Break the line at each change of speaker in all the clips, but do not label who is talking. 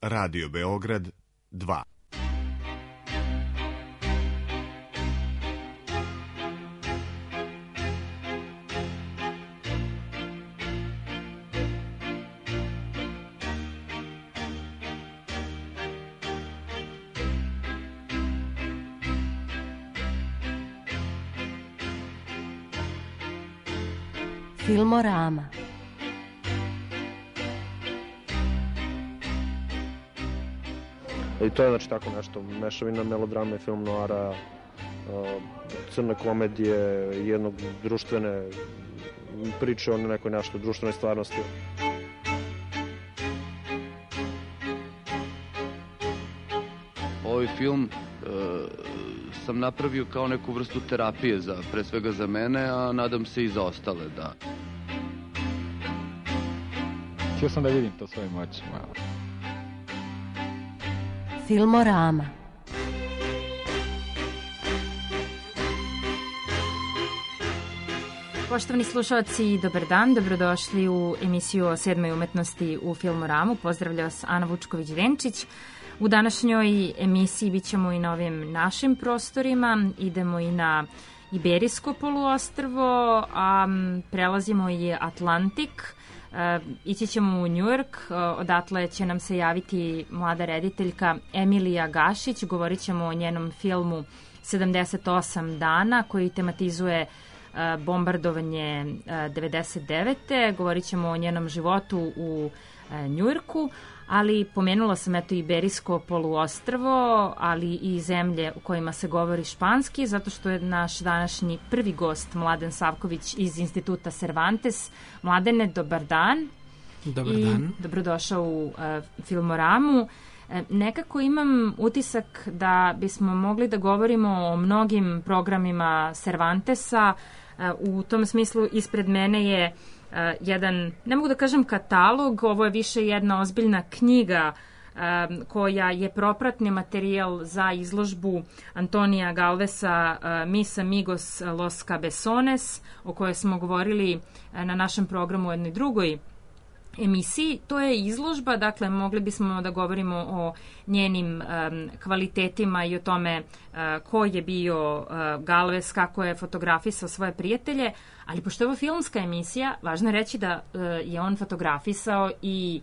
Radio Beograd 2.
Filmorama.
I to je znači tako nešto, mešavina melodrame, film noara, crne komedije, jednog društvene priče o nekoj našoj društvenoj stvarnosti.
Ovaj film sam napravio kao neku vrstu terapije, pre svega za mene, a nadam se i za ostale, da.
Htio sam da vidim to svojim očima.
Filmorama.
Poštovani slušalci, dobar dan, dobrodošli u emisiju o 7. umetnosti u Filmoramu. Pozdravlja vas Ana Vučković-Venčić. U današnjoj emisiji bit ćemo i na ovim našim prostorima, idemo i na Iberijsko poluostrvo, a prelazimo i Atlantik. Ići ćemo u Njujork, odatle će nam se javiti mlada rediteljka Emilija Gašić, govorit ćemo o njenom filmu 78 dana koji tematizuje bombardovanje 99. Govorit ćemo o njenom životu u Njujorku, ali pomenula sam eto Iberijsko poluostrvo, ali i zemlje u kojima se govori španski, zato što je naš današnji prvi gost Mladen Savković iz Instituta Cervantes. Mladene, dobar dan.
Dobar dan.
I dobrodošao u Filmoramu. Nekako imam utisak da bismo mogli da govorimo o mnogim programima Cervantesa. U tom smislu ispred mene je jedan, ne mogu da kažem katalog, ovo je više jedna ozbiljna knjiga koja je propratni materijal za izložbu Antonija Galvesa Mis amigos los cabezones, o kojoj smo govorili na našem programu u jednoj drugoj emisiji. To je izložba, dakle mogli bismo da govorimo o njenim kvalitetima i o tome ko je bio Galvez, kako je fotografisao svoje prijatelje, ali pošto je ovo filmska emisija, važno je reći da je on fotografisao i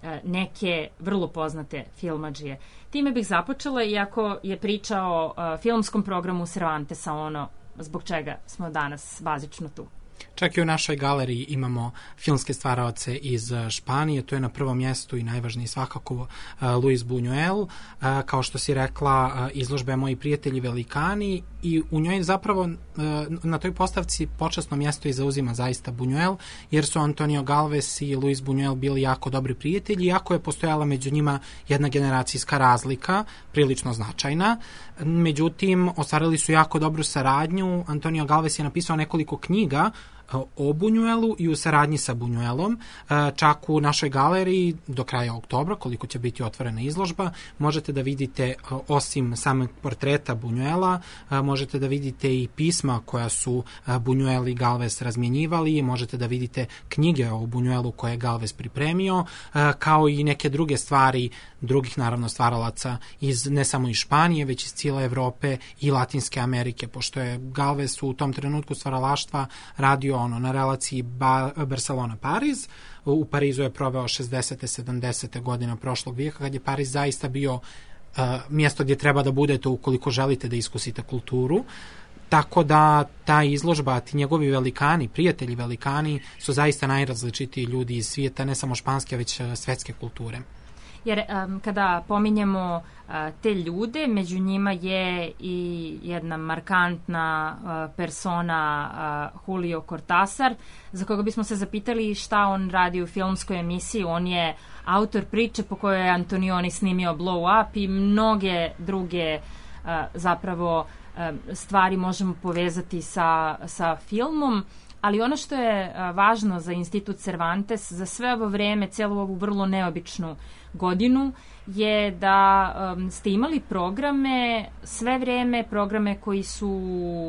neke vrlo poznate filmadžije. Time bih započela, iako je priča o filmskom programu Cervantesa ono zbog čega smo danas bazično tu.
Čak i u našoj galeriji imamo filmske stvaraoce iz Španije, to je na prvom mjestu i najvažniji svakako Luis Buñuel, kao što si rekla, izložba je Moji prijatelji velikani i u njoj zapravo na toj postavci počasno mjesto i zauzima zaista Buñuel, jer su Antonio Galvez i Luis Buñuel bili jako dobri prijatelji, iako je postojala među njima jedna generacijska razlika, prilično značajna. Međutim, ostvarili su jako dobru saradnju. Antonio Galvez je napisao nekoliko knjiga o Buñuelu i u saradnji sa Buñuelom. Čak u našoj galeriji do kraja oktobra, koliko će biti otvorena izložba, možete da vidite osim samog portreta Buñuela, možete da vidite i pisma koja su Buñuel i Galvez razmjenjivali, možete da vidite knjige o Buñuelu koje je Galvez pripremio, kao i neke druge stvari drugih naravno stvaralaca iz ne samo iz Španije, već iz cijele Evrope i Latinske Amerike, pošto je Galvez u tom trenutku stvaralaštva radio na relaciji Barcelona-Pariz. U Parizu je proveo 60. 70. godina prošlog vijeka, kad je Pariz zaista bio mjesto gdje treba da budete ukoliko želite da iskusite kulturu. Tako da ta izložba, ti njegovi velikani, prijatelji velikani, su zaista najrazličitiji ljudi iz svijeta, ne samo španske, već svetske kulture.
Jer kada pominjemo te ljude, među njima je i jedna markantna persona Julio Cortázar, za koga bismo se zapitali šta on radi u filmskoj emisiji. On je autor priče po kojoj je Antonioni snimio Blow Up i mnoge druge zapravo stvari možemo povezati sa filmom. Ali ono što je važno za Institut Cervantes, za sve ovo vreme, cijelu ovu vrlo neobičnu godinu, je da ste imali programe, sve vreme programe koji su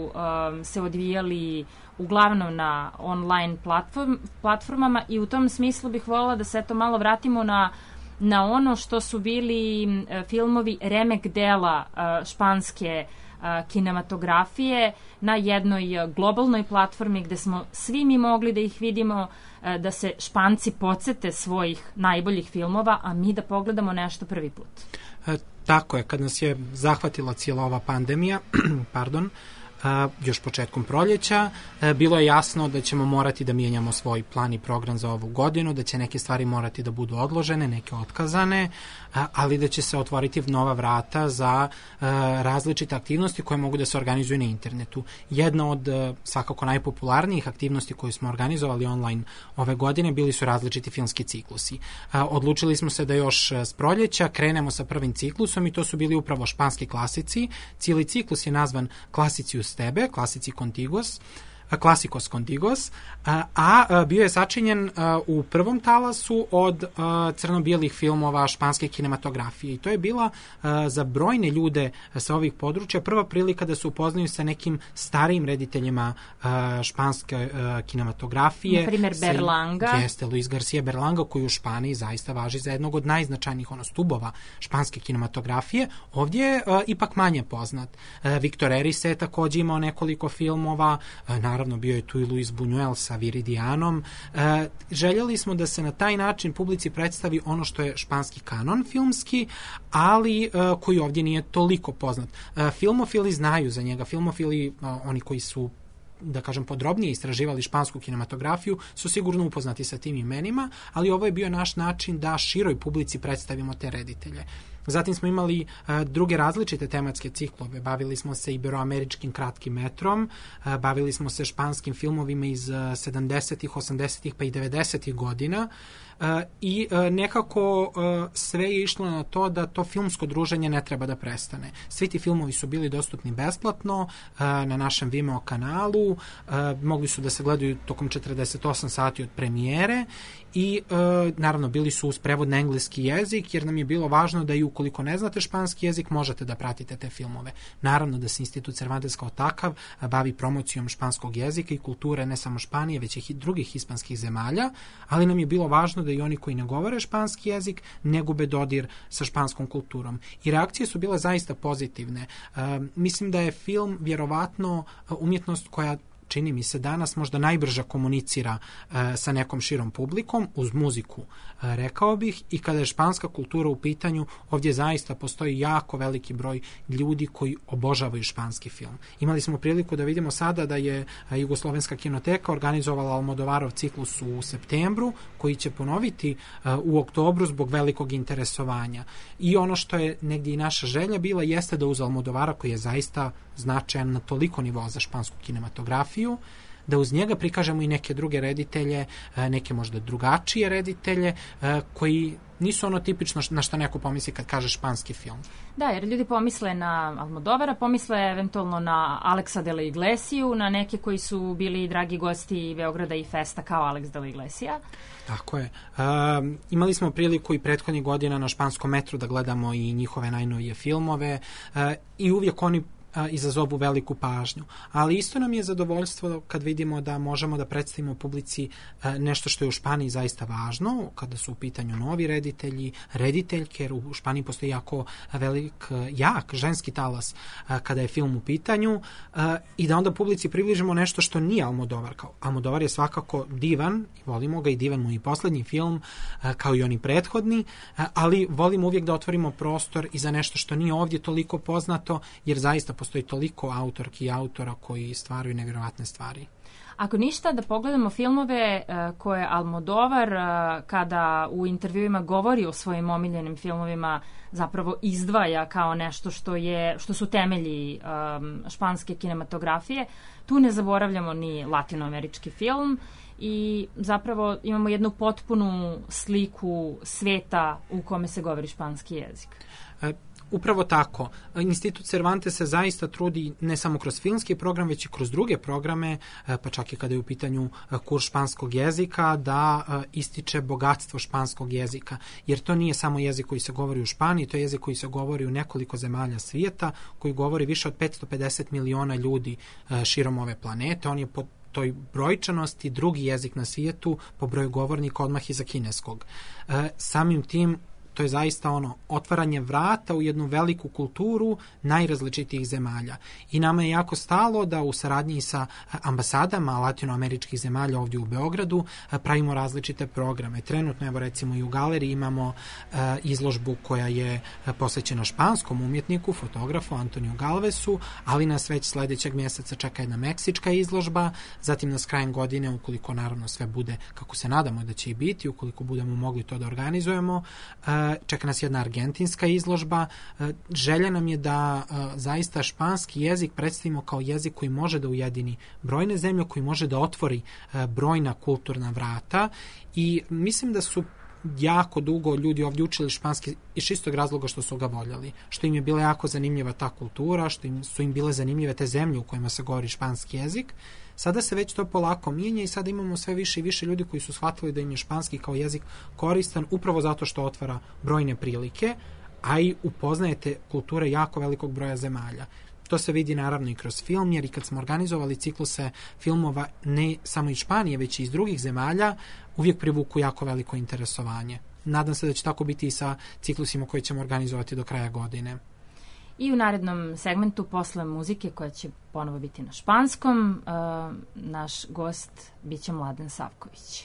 se odvijali uglavnom na online platformama i u tom smislu bih voljela da se eto malo vratimo na na ono što su bili filmovi remek dela španske kinematografije na jednoj globalnoj platformi gde smo svi mi mogli da ih vidimo, da se Španci podsete svojih najboljih filmova, a mi da pogledamo nešto prvi put.
Tako je, kad nas je zahvatila cijela ova pandemija, pardon, još početkom proljeća, bilo je jasno da ćemo morati da mijenjamo svoj plan i program za ovu godinu, da će neke stvari morati da budu odložene, neke otkazane, ali da će se otvoriti nova vrata za različite aktivnosti koje mogu da se organizuju na internetu. Jedna od svakako najpopularnijih aktivnosti koje smo organizovali online ove godine bili su različiti filmski ciklusi. Odlučili smo se da još s proljeća krenemo sa prvim ciklusom i to su bili upravo španski klasici. Cijeli ciklus je nazvan Klasici uz tebe, Klasici Contigos, Clásicos Contigos, a bio je sačinjen u prvom talasu od crno-bijelih filmova španske kinematografije. I to je bila za brojne ljude sa ovih područja prva prilika da se upoznaju sa nekim starijim rediteljima španske kinematografije.
Na primjer Berlanga.
Jeste, Luis García Berlanga, koji u Španiji zaista važi za jednog od najznačajnijih stubova španske kinematografije. Ovdje je ipak manje poznat. Victor Erice je također imao nekoliko filmova, naravno bio je tu i Luis Buñuel sa Viridianom. Željeli smo da se na taj način publici predstavi ono što je španski kanon filmski, ali koji ovdje nije toliko poznat. Filmofili znaju za njega, filmofili, oni koji su, da kažem, podrobnije istraživali špansku kinematografiju, su sigurno upoznati sa tim imenima, ali ovo je bio naš način da široj publici predstavimo te reditelje. Zatim smo imali druge različite tematske ciklove. Bavili smo se iberoameričkim kratkim metrom, bavili smo se španskim filmovima iz 70-ih, 80-ih pa i 90-ih godina i nekako sve je išlo na to da to filmsko druženje ne treba da prestane. Svi ti filmovi su bili dostupni besplatno na našem Vimeo kanalu, mogli su da se gledaju tokom 48 sati od premijere i naravno bili su uz prevod na engleski jezik, jer nam je bilo važno da i ukoliko ne znate španski jezik možete da pratite te filmove. Naravno da se Institut Cervantes kao takav bavi promocijom španskog jezika i kulture ne samo Španije, već i drugih hispanskih zemalja, ali nam je bilo važno da i oni koji ne govore španski jezik ne gube dodir sa španskom kulturom. I reakcije su bile zaista pozitivne. Mislim da je film vjerovatno umjetnost koja, čini mi se, danas možda najbrže komunicira sa nekom širom publikom, uz muziku, rekao bih, i kada je španska kultura u pitanju, ovdje zaista postoji jako veliki broj ljudi koji obožavaju španski film. Imali smo priliku da vidimo sada da je Jugoslovenska kinoteka organizovala Almodovarov ciklus u septembru, koji će ponoviti u oktobru zbog velikog interesovanja. I ono što je negdje i naša želja bila jeste da uz Almodovara, koji je zaista značajan na toliko nivoa za špansku kinematografiju, da uz njega prikažemo i neke druge reditelje, neke možda drugačije reditelje, koji nisu ono tipično na što neko pomisli kad kaže španski film.
Da, jer ljudi pomisle na Almodovara, pomisle eventualno na Alexa de la Iglesiju, na neke koji su bili dragi gosti Beograda i Festa kao Alex de la Iglesia.
Tako je. Imali smo priliku i prethodnih godina na španskom metru da gledamo i njihove najnovije filmove i uvijek oni izazovu veliku pažnju. Ali isto nam je zadovoljstvo kad vidimo da možemo da predstavimo publici nešto što je u Španiji zaista važno, kada su u pitanju novi reditelji, rediteljke, jer u Španiji postoji jako jak ženski talas kada je film u pitanju, i da onda publici približimo nešto što nije Almodovar. Almodovar je svakako divan, volimo ga i divan mu i poslednji film, kao i oni prethodni, ali volimo uvijek da otvorimo prostor i za nešto što nije ovdje toliko poznato, jer zaista postoji toliko autorki i autora koji stvaraju nevjerovatne stvari.
Ako ništa, da pogledamo filmove koje Almodovar, kada u intervjuima govori o svojim omiljenim filmovima, zapravo izdvaja kao nešto što su temelji španske kinematografije. Tu ne zaboravljamo ni latinoamerički film i zapravo imamo jednu potpunu sliku sveta u kome se govori španski jezik.
Upravo tako. Institut Cervantes se zaista trudi ne samo kroz filmski program, već i kroz druge programe, pa čak i kada je u pitanju kurs španskog jezika, da ističe bogatstvo španskog jezika. Jer to nije samo jezik koji se govori u Španiji, to je jezik koji se govori u nekoliko zemalja svijeta, koji govori više od 550 miliona ljudi širom ove planete. On je po toj brojčanosti drugi jezik na svijetu po broju govornika odmah iza kineskog. Samim tim to je zaista otvaranje vrata u jednu veliku kulturu najrazličitijih zemalja. I nama je jako stalo da u saradnji sa ambasadama latinoameričkih zemalja ovdje u Beogradu pravimo različite programe. Trenutno, evo recimo i u galeriji imamo izložbu koja je posvećena španskom umjetniku, fotografu Antoniju Galvesu, ali nas već sledećeg mjeseca čeka jedna meksička izložba, zatim nas krajem godine, ukoliko naravno sve bude kako se nadamo da će i biti, ukoliko budemo mogli to da organizujemo, čeka nas jedna argentinska izložba. Želja nam je da zaista španski jezik predstavimo kao jezik koji može da ujedini brojne zemlje, koji može da otvori brojna kulturna vrata i mislim da su jako dugo ljudi ovdje učili španski iz čistog razloga što su ga voljeli, što im je bila jako zanimljiva ta kultura, što su im bile zanimljive te zemlje u kojima se govori španski jezik. Sada se već to polako mijenja i sada imamo sve više i više ljudi koji su shvatili da im je španski kao jezik koristan upravo zato što otvara brojne prilike, a i upoznajete kulture jako velikog broja zemalja. To se vidi naravno i kroz film, jer i kad smo organizovali cikluse filmova ne samo iz Španije, već i iz drugih zemalja, uvijek privuku jako veliko interesovanje. Nadam se da će tako biti i sa ciklusima koje ćemo organizovati do kraja godine.
I u narednom segmentu, posle muzike koja će ponovo biti na španskom, naš gost biće Mladen Savković.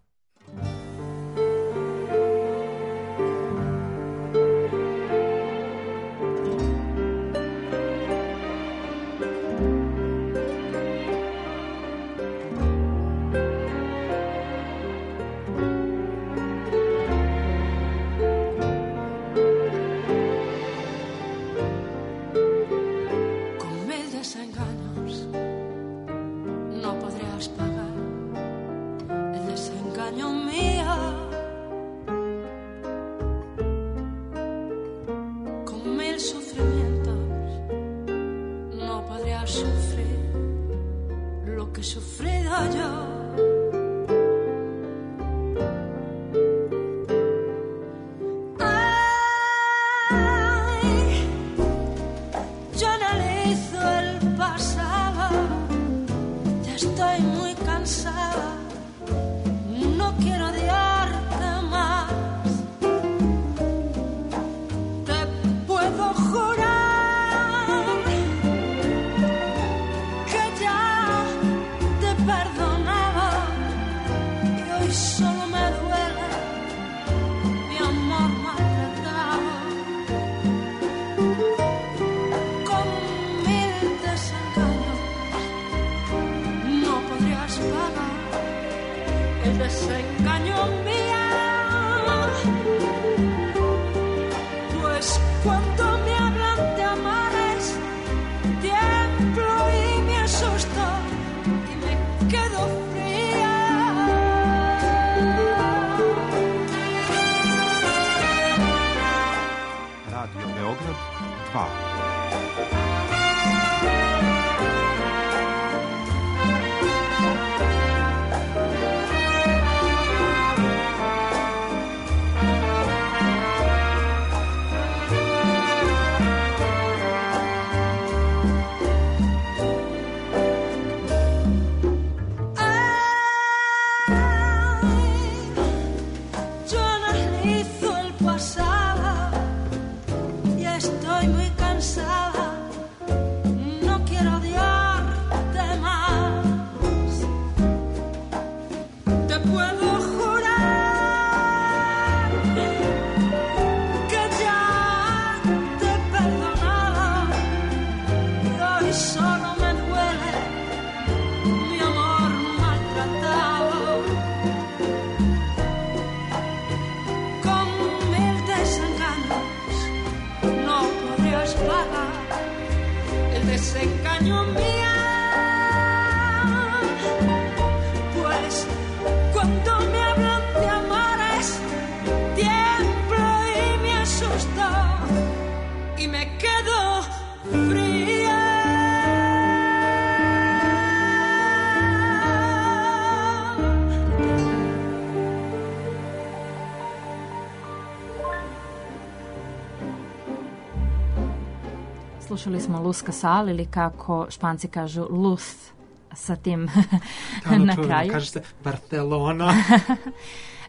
Slušali smo Luz Casal, ili kako Španci kažu Luz sa tim na kraju.
Kaže se Barcelona.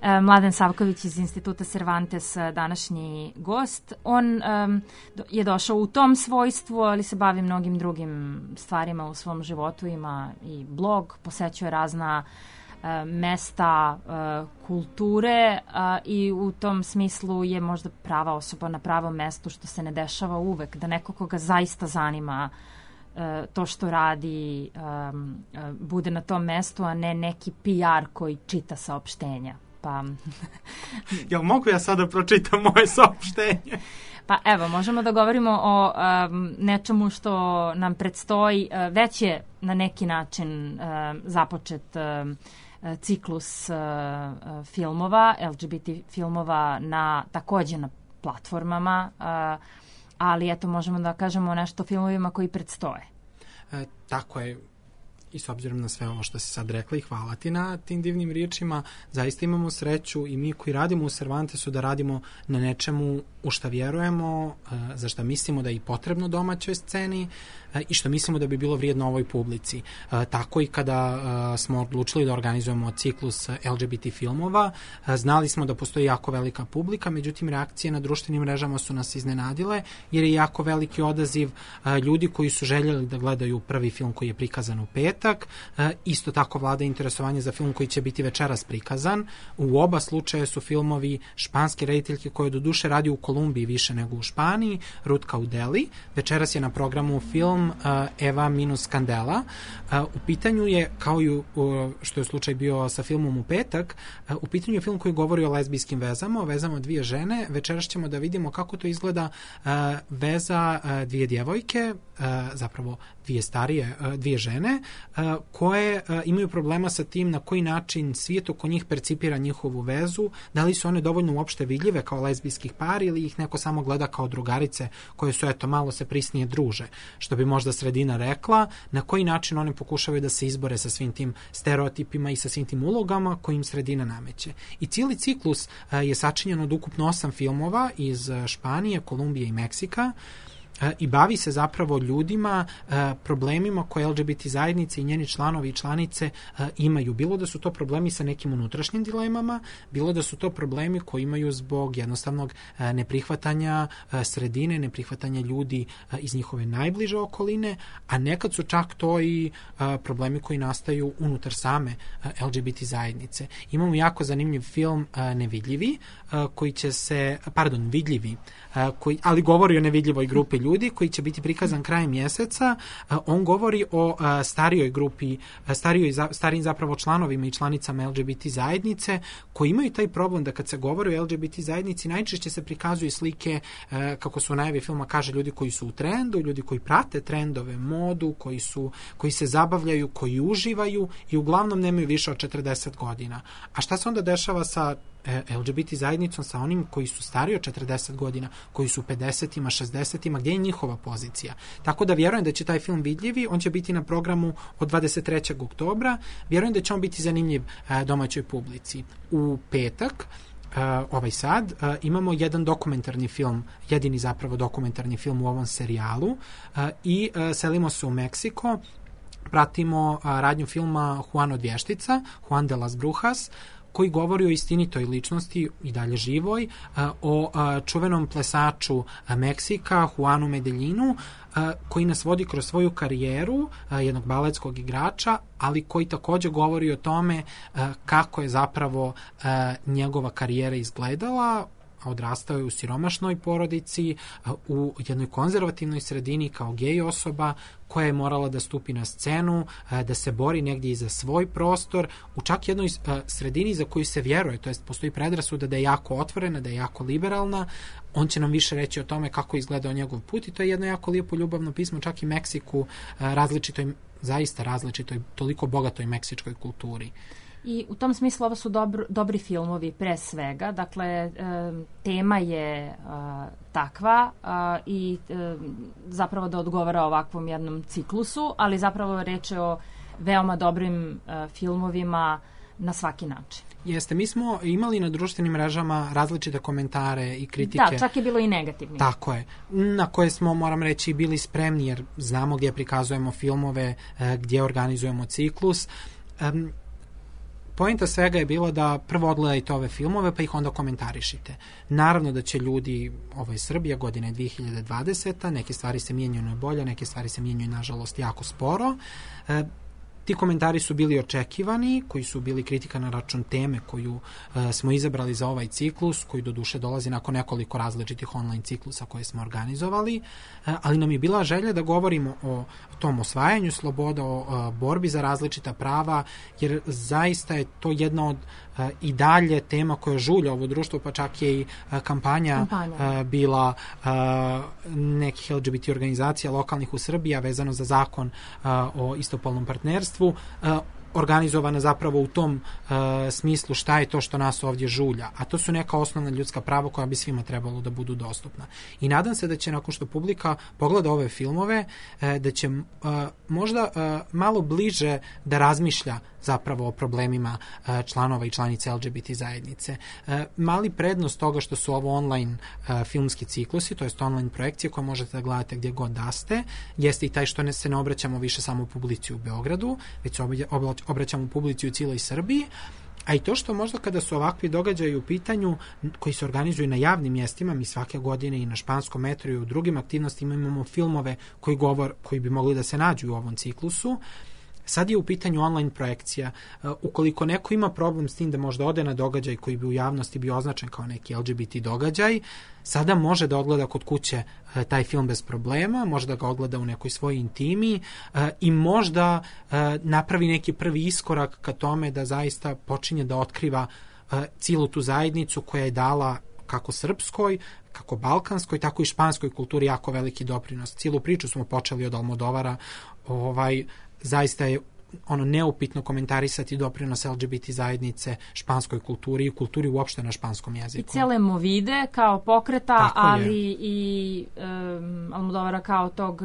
Mladen Savković iz Instituta Cervantes, današnji gost. On je došao u tom svojstvu, ali se bavi mnogim drugim stvarima u svom životu. Ima i blog, posećuje razna mesta kulture i u tom smislu je možda prava osoba na pravom mestu, što se ne dešava uvek, da neko koga zaista zanima to što radi bude na tom mestu, a ne neki PR koji čita saopštenja. Pa...
Jel mogu ja sada pročitam moje saopštenje?
Pa evo, možemo da govorimo o nečemu što nam predstoji. Već je na neki način započet ciklus filmova, LGBT filmova takođe na platformama, ali eto možemo da kažemo nešto o filmovima koji predstoje.
Tako je. I s obzirom na sve ovo što si sad rekla i hvala ti na tim divnim riječima, zaista imamo sreću i mi koji radimo u Cervantesu da radimo na nečemu u šta vjerujemo, za šta mislimo da je i potrebno domaćoj sceni i što mislimo da bi bilo vrijedno ovoj publici. Tako i kada smo odlučili da organizujemo ciklus LGBT filmova, znali smo da postoji jako velika publika, međutim reakcije na društvenim mrežama su nas iznenadile, jer je jako veliki odaziv ljudi koji su željeli da gledaju prvi film koji je prikazan u petak. Isto tako vlada interesovanje za film koji će biti večeras prikazan. U oba slučaja su filmovi španske rediteljke koje do duše radi u Kolumbiji više nego u Španiji, Ruth Caudeli. Večeras je na programu film Eva minus Candela. U pitanju je, kao i što je slučaj bio sa filmom u petak, u pitanju je film koji govori o lezbijskim vezama, o vezama dvije žene. Večeras ćemo da vidimo kako to izgleda veza dvije djevojke, zapravo dvije žene, koje imaju problema sa tim na koji način svijet oko njih percipira njihovu vezu, da li su one dovoljno uopšte vidljive kao lezbijskih par ili ih neko samo gleda kao drugarice koje su eto malo se prisnije druže, što bi možda sredina rekla, na koji način one pokušavaju da se izbore sa svim tim stereotipima i sa svim tim ulogama koje im sredina nameće. I cijeli ciklus je sačinjen od ukupno 8 filmova iz Španije, Kolumbije i Meksika, i bavi se zapravo ljudima, problemima koje LGBT zajednice i njeni članovi i članice imaju. Bilo da su to problemi sa nekim unutrašnjim dilemama, bilo da su to problemi koji imaju zbog jednostavnog neprihvatanja sredine, neprihvatanja ljudi iz njihove najbliže okoline, a nekad su čak to i problemi koji nastaju unutar same LGBT zajednice. Imamo jako zanimljiv film Nevidljivi, Vidljivi, ali govori o nevidljivoj grupi ljudi, koji će biti prikazan krajem mjeseca. On govori o starijim zapravo članovima i članicama LGBT zajednice koji imaju taj problem da kad se govori o LGBT zajednici najčešće se prikazuju slike, kako su u najavi filma kaže, ljudi koji su u trendu, ljudi koji prate trendove, modu, koji se zabavljaju, koji uživaju i uglavnom nemaju više od 40 godina. A šta se onda dešava sa LGBT zajednicom, sa onim koji su stariji od 40 godina, koji su u 50-ima, 60-ima, gdje je njihova pozicija? Tako da vjerujem da će taj film Vidljivi, on će biti na programu od 23. oktobra, vjerujem da će on biti zanimljiv domaćoj publici. U petak, imamo jedan dokumentarni film, jedini zapravo dokumentarni film u ovom serijalu i selimo se u Meksiko, pratimo radnju filma Juan od Vještica, Juan de las Brujas, koji govori o istinitoj ličnosti i dalje živoj, o čuvenom plesaču Meksika, Juanu Medeljinu, koji nas vodi kroz svoju karijeru jednog baletskog igrača, ali koji također govori o tome kako je zapravo njegova karijera izgledala. Odrastao je u siromašnoj porodici, u jednoj konzervativnoj sredini kao gej osoba koja je morala da stupi na scenu, da se bori negdje i za svoj prostor, u čak jednoj sredini za koju se vjeruje, to jest postoji predrasuda da je jako otvorena, da je jako liberalna. On će nam više reći o tome kako izgledao njegov put i to je jedno jako lijepo ljubavno pismo, čak i Meksiku, zaista različitoj, toliko bogatoj meksičkoj kulturi.
I u tom smislu ovo su dobri filmovi pre svega, dakle tema je takva i zapravo da odgovara ovakvom jednom ciklusu, ali zapravo reč je o veoma dobrim filmovima na svaki način.
Jeste, mi smo imali na društvenim mrežama različite komentare i kritike.
Da, čak je bilo i negativni.
Tako je, na koje smo, moram reći, bili spremni jer znamo gdje prikazujemo filmove, gdje organizujemo ciklus. poenta svega je bila da prvo odgledajte ove filmove pa ih onda komentarišite. Naravno da će ljudi, ovo je Srbija, godina je 2020, neke stvari se mijenjaju na bolje, neke stvari se mijenjaju nažalost jako sporo. Ti komentari su bili očekivani, koji su bili kritika na račun teme koju smo izabrali za ovaj ciklus, koji doduše dolazi nakon nekoliko različitih online ciklusa koje smo organizovali, ali nam je bila želja da govorimo o tom osvajanju sloboda, o borbi za različita prava, jer zaista je to jedna od i dalje tema koja žulja ovo društvo, pa čak je i kampanja bila nekih LGBT organizacija lokalnih u Srbiji, vezano za zakon o istopolnom partnerstvu, organizovana zapravo u tom smislu šta je to što nas ovdje žulja, a to su neka osnovna ljudska prava koja bi svima trebalo da budu dostupna. I nadam se da će nakon što publika pogleda ove filmove, da će možda malo bliže da razmišlja zapravo o problemima članova i članice LGBT zajednice. Mali prednost toga što su ovo online filmski ciklusi, to jest online projekcije koje možete da gledate gdje god da ste, jeste i taj što se ne obraćamo više samo publici u Beogradu, već se obraćamo publici u cijeloj Srbiji, a i to što možda kada su ovakvi događaji u pitanju koji se organizuju na javnim mjestima, mi svake godine i na Španskom metru i u drugim aktivnostima imamo filmove koji bi mogli da se nađu u ovom ciklusu. Sad je u pitanju online projekcija. Ukoliko neko ima problem s tim da možda ode na događaj koji bi u javnosti bio označen kao neki LGBT događaj, sada može da odgleda kod kuće taj film bez problema, može da ga odgleda u nekoj svojoj intimi i možda napravi neki prvi iskorak ka tome da zaista počinje da otkriva cijelu tu zajednicu koja je dala kako srpskoj, kako balkanskoj, tako i španskoj kulturi jako veliki doprinos. Cijelu priču smo počeli od Almodovara, zaista je neupitno komentarisati doprinos LGBT zajednice španskoj kulturi i kulturi uopšte na španskom jeziku.
I cijele Movide kao pokreta, tako ali i Almodovara kao tog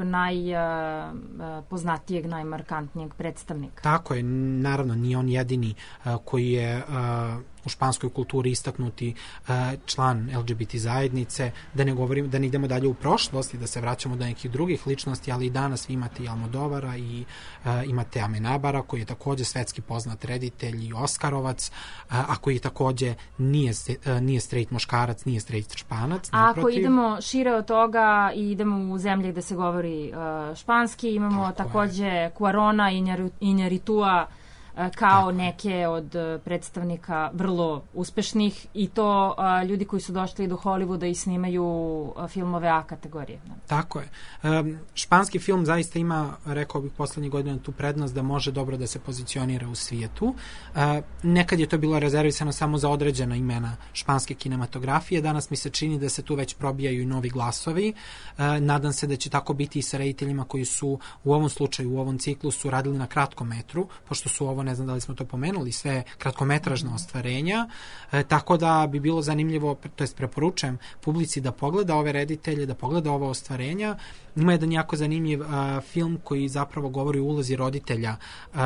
najpoznatijeg, najmarkantnijeg predstavnika.
Tako je, naravno nije on jedini koji je u španskoj kulturi istaknuti član LGBT zajednice, da ne idemo dalje u prošlosti, da se vraćamo do nekih drugih ličnosti, ali i danas vi imate i Almodovara i imate Amenabara, koji je također svetski poznat reditelj i Oskarovac, a koji također nije straight muškarac, nije straight Španac.
A ako idemo šire od toga i idemo u zemlje gde se govori španski, imamo također Cuarona i Iñárritua kao neke od predstavnika vrlo uspešnih, i to ljudi koji su došli do Hollywooda i snimaju filmove A kategorije.
Tako je. Španski film zaista ima, rekao bih, poslednjih godina tu prednost da može dobro da se pozicionira u svijetu. Nekad je to bilo rezervisano samo za određena imena španske kinematografije. Danas mi se čini da se tu već probijaju i novi glasovi. Nadam se da će tako biti i sa rediteljima koji su u ovom slučaju, u ovom ciklusu radili na kratkom metru, pošto su ovo, ne znam da li smo to pomenuli, sve kratkometražna ostvarenja, tako da bi bilo zanimljivo, to jest preporučujem publici da pogleda ove reditelje, da pogleda ova ostvarenja. Ima jedan jako zanimljiv film koji zapravo govori o ulozi roditelja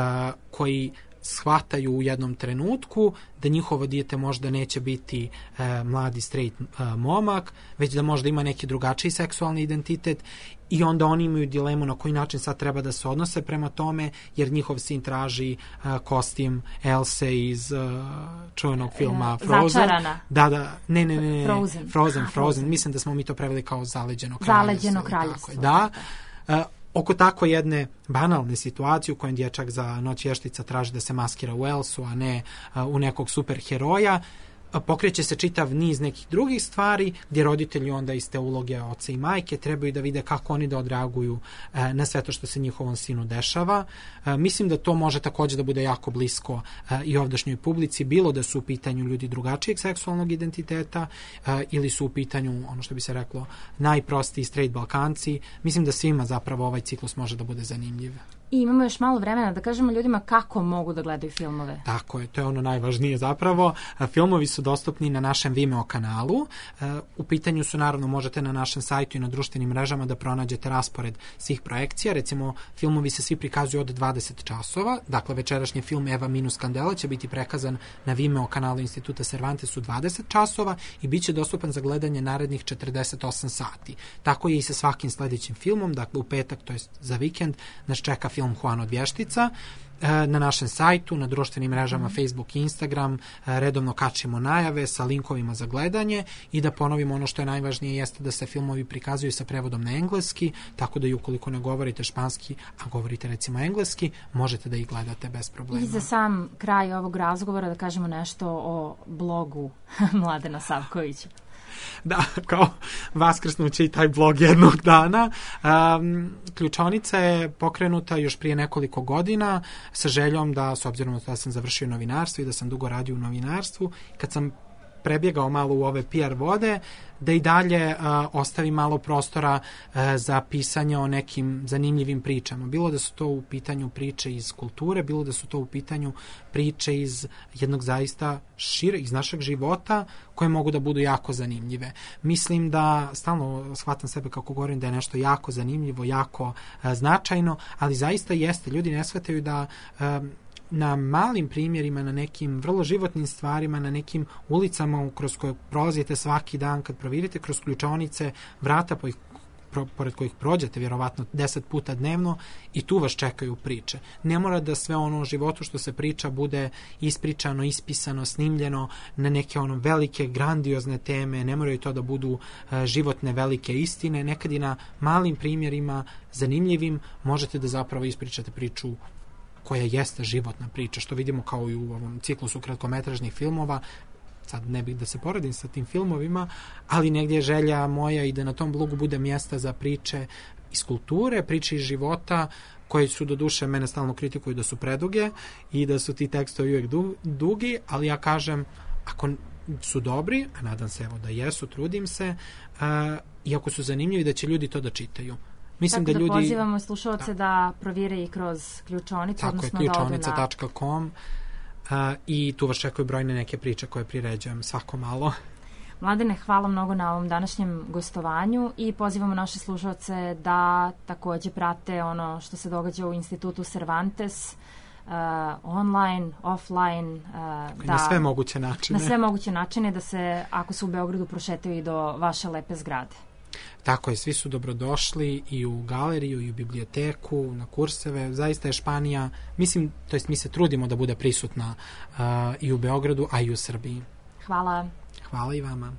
koji shvataju u jednom trenutku da njihovo dijete možda neće biti mladi straight momak, već da možda ima neki drugačiji seksualni identitet, i onda oni imaju dilemu na koji način sad treba da se odnose prema tome, jer njihov sin traži kostim Else iz čuvenog filma Frozen.
Začarana.
Ne. Frozen. Mislim da smo mi to preveli kao Zaleđeno kraljevstvo.
Zaleđeno kraljevstvo.
Da. Oko tako jedne banalne situacije u kojem dječak za Noć vještica traži da se maskira u Elsu, a ne u nekog superheroja, pokreće se čitav niz nekih drugih stvari gdje roditelji onda iz te uloge oca i majke trebaju da vide kako oni da odreaguju na sve to što se njihovom sinu dešava. Mislim da to može također da bude jako blisko i ovdašnjoj publici, bilo da su u pitanju ljudi drugačijeg seksualnog identiteta ili su u pitanju, ono što bi se reklo, najprostiji straight Balkanci. Mislim da svima zapravo ovaj ciklus može da bude zanimljiv.
I imamo još malo vremena da kažemo ljudima kako mogu da gledaju filmove.
Tako je, to je ono najvažnije zapravo. Filmovi su dostupni na našem Vimeo kanalu. U pitanju su, naravno, možete na našem sajtu i na društvenim mrežama da pronađete raspored svih projekcija. Recimo, filmovi se svi prikazuju od 20 časova. Dakle, večerašnji film Eva minus Kandela će biti prikazan na Vimeo kanalu Instituta Cervantes u 20 časova i bit će dostupan za gledanje narednih 48 sati. Tako je i sa svakim sljedećim filmom. Dakle, u petak, to jest za vikend, nas čeka film film Juan od Vještica. Na našem sajtu, na društvenim mrežama Facebook i Instagram redovno kačimo najave sa linkovima za gledanje i da ponovimo ono što je najvažnije jeste da se filmovi prikazuju sa prevodom na engleski, tako da i ukoliko ne govorite španski, a govorite recimo engleski, možete da ih gledate bez problema.
I za sam kraj ovog razgovora da kažemo nešto o blogu Mladena Savkovića.
Da, kao vaskrsnuće i taj blog jednog dana. Ključonica je pokrenuta još prije nekoliko godina sa željom da, s obzirom da sam završio novinarstvo i da sam dugo radio u novinarstvu, kad sam prebjegao malo u ove PR vode, da i dalje ostavi malo prostora za pisanje o nekim zanimljivim pričama. Bilo da su to u pitanju priče iz kulture, bilo da su to u pitanju priče iz jednog zaista iz našeg života, koje mogu da budu jako zanimljive. Mislim da stalno shvatam sebe kako govorim da je nešto jako zanimljivo, jako značajno, ali zaista jeste. Ljudi ne shvataju da na malim primjerima, na nekim vrlo životnim stvarima, na nekim ulicama kroz koje prolazite svaki dan, kad provirite kroz ključonice, vrata pored kojih prođete vjerovatno 10 puta dnevno i tu vas čekaju priče. Ne mora da sve ono u životu što se priča bude ispričano, ispisano, snimljeno na neke velike, grandiozne teme, ne moraju to da budu životne velike istine. Nekad i na malim primjerima, zanimljivim, možete da zapravo ispričate priču koja jeste životna priča, što vidimo kao i u ovom ciklusu kratkometražnih filmova. Sad ne bih da se poredim sa tim filmovima, ali negdje je želja moja i da na tom blogu bude mjesta za priče iz kulture, priče iz života, koje su do duše, mene stalno kritikuju da su preduge i da su ti tekstovi uvijek dugi, ali ja kažem, ako su dobri, a nadam se evo da jesu, trudim se, i ako su zanimljivi, da će ljudi to da čitaju. Mislim
tako
da ljudi
pozivamo slušalce da provire i kroz ključonicu,
tako
odnosno
je,
da odu na
ključonica.com i tu vas čekaju brojne neke priče koje priređujem svako malo.
Mladene, hvala mnogo na ovom današnjem gostovanju i pozivamo naše slušalce da takođe prate ono što se događa u Institutu Cervantes, online, offline,
na sve moguće načine.
Na sve moguće načine, da se, ako su u Beogradu, prošetaju i do vaše lepe zgrade.
Tako je, svi su dobrodošli i u galeriju i u biblioteku, na kurseve. Zaista je Španija, mislim, to jest mi se trudimo da bude prisutna i u Beogradu, a i u Srbiji.
Hvala.
Hvala i vama.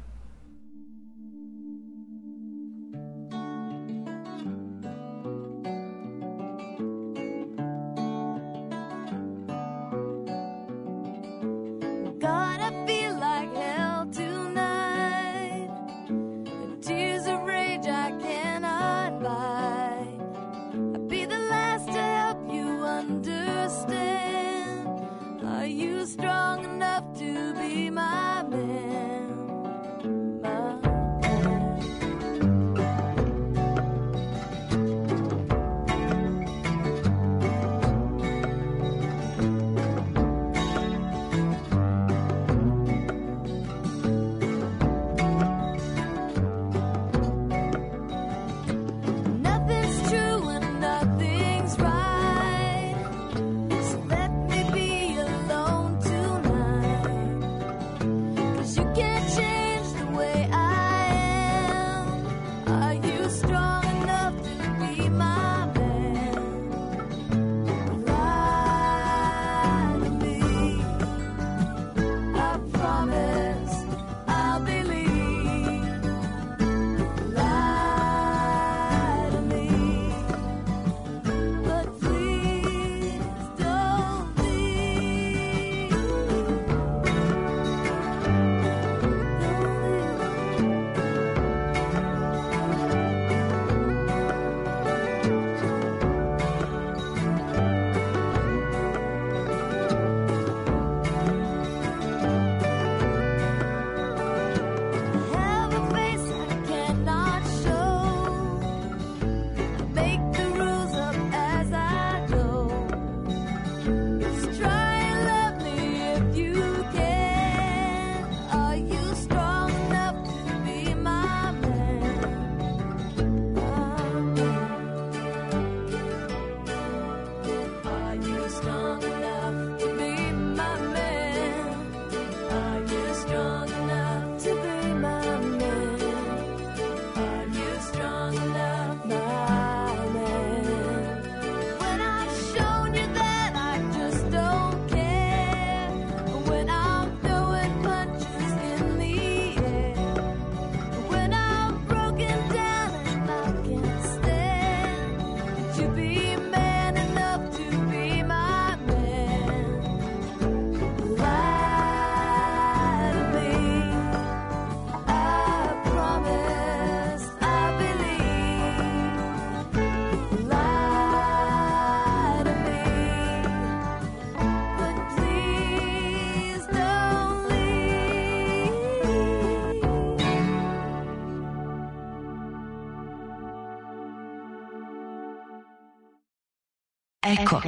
Eko.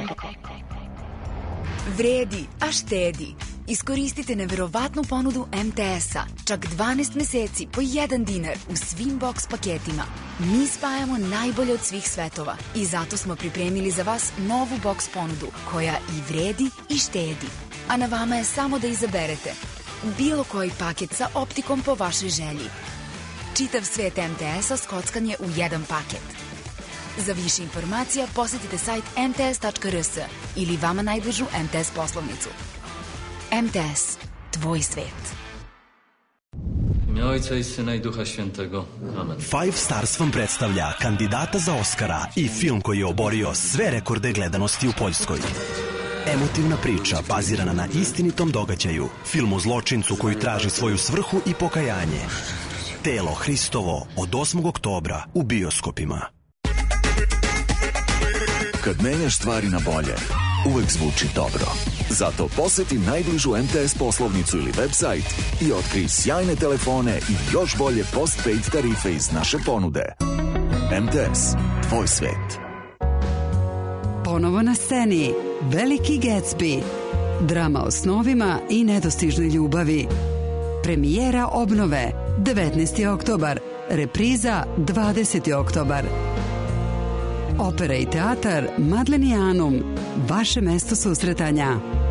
Vredi, a štedi. Iskoristite neverovatnu ponudu MTS-a. Čak 12 meseci po $1 u svim box paketima. Mi spajamo najbolje od svih svetova i zato smo pripremili za vas novu box ponudu koja i vredi i štedi. A na vama je samo da izaberete bilo koji paket sa optikom po vašoj želji. Čitav svet MTS-a skockan je u jedan paket. Za više informacija posetite sajt mts.rs ili vama najbližu MTS poslovnicu. MTS. Tvoj svet.
Ime Ojca i Syna i Duha Świętego. Amen.
Five Stars vam predstavlja kandidata za Oscara i film koji je oborio sve rekorde gledanosti u Poljskoj. Emotivna priča bazirana na istinitom događaju. Film o zločincu koji traži svoju svrhu i pokajanje. Telo Hristovo od 8. oktobra u bioskopima.
Kad menjaš stvari na bolje, uvek zvuči dobro. Zato poseti najbližu MTS poslovnicu ili website i otkrij sjajne telefone i još bolje postpaid tarife iz naše ponude. MTS. Tvoj svet.
Ponovo na sceni Veliki Gatsby. Drama o snovima i nedostižnoj ljubavi. Premijera obnove 19. oktobar. Repriza 20. oktobar. Opera i teatar Madlenianum. Vaše mesto susretanja.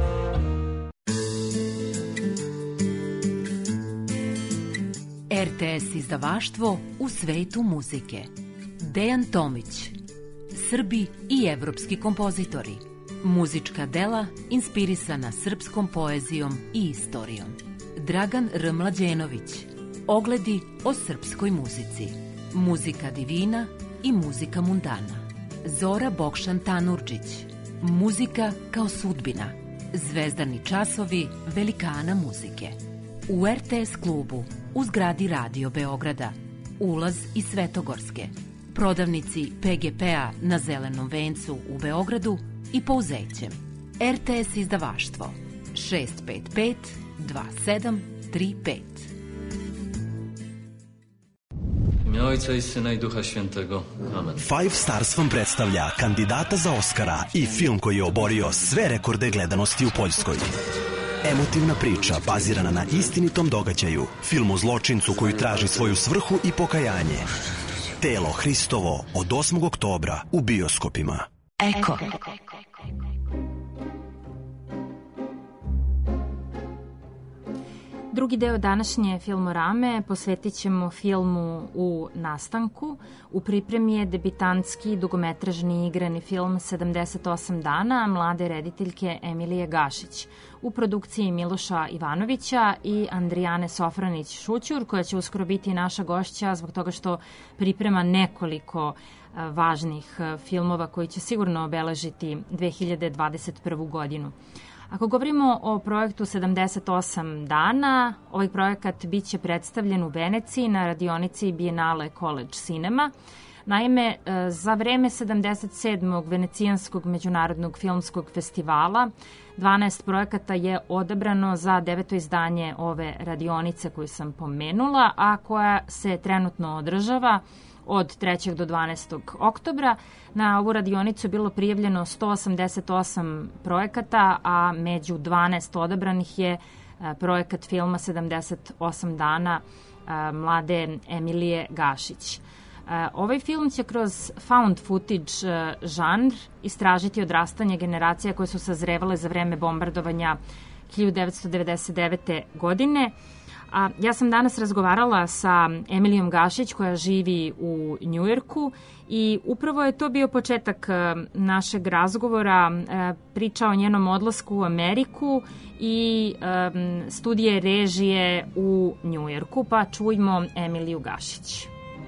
RTS izdavaštvo u svetu muzike. Dejan Tomić. Srbi i evropski kompozitori. Muzička dela inspirisana srpskom poezijom i istorijom. Dragan R. Mlađenović. Ogledi o srpskoj muzici. Muzika divina i muzika mundana. Zora Bokšan Tanurđić. Muzika kao sudbina. Zvezdani časovi velikana muzike. U RTS klubu u zgradi Radio Beograda. Ulaz iz Svetogorske. Prodavnici PGP-a na Zelenom vencu u Beogradu i Pouzećem. RTS izdavaštvo 655 2735.
Ime Ojca i Syna i Duha Świętego. Amen.
Five Stars vam predstavlja kandidata za Oscara i film koji je oborio sve rekorde gledanosti u Poljskoj. Emotivna priča bazirana na istinitom događaju. Film o zločincu koji traži svoju svrhu i pokajanje. Telo Hristovo od 8. oktobra u bioskopima.
Eko.
Drugi deo današnje Filmorame posvetit ćemo filmu U nastanku. U pripremi je debitantski dugometražni igrani film 78 dana mlade rediteljke Emilije Gašić. U produkciji Miloša Ivanovića i Andrijane Sofranić-Šućur, koja će uskoro biti naša gošća zbog toga što priprema nekoliko važnih filmova koji će sigurno obeležiti 2021. godinu. Ako govorimo o projektu 78 dana, ovaj projekat biće predstavljen u Veneciji na radionici Biennale College Cinema. Naime, za vreme 77. Venecijanskog međunarodnog filmskog festivala 12 projekata je odabrano za 9. izdanje ove radionice koju sam pomenula, a koja se trenutno održava od 3. do 12. oktobra. Na ovu radionicu je bilo prijavljeno 188 projekata, a među 12 odabranih je projekat filma 78 dana mlade Emilije Gašić. Ovaj film će kroz found footage žanr istražiti odrastanje generacija koje su sazrevale za vreme bombardovanja 1999. godine. A ja sam danas razgovarala sa Emilijom Gašić koja živi u Njujorku i upravo je to bio početak našeg razgovora, priča o njenom odlasku u Ameriku i studije režije u Njujorku, pa čujmo Emiliju Gašić.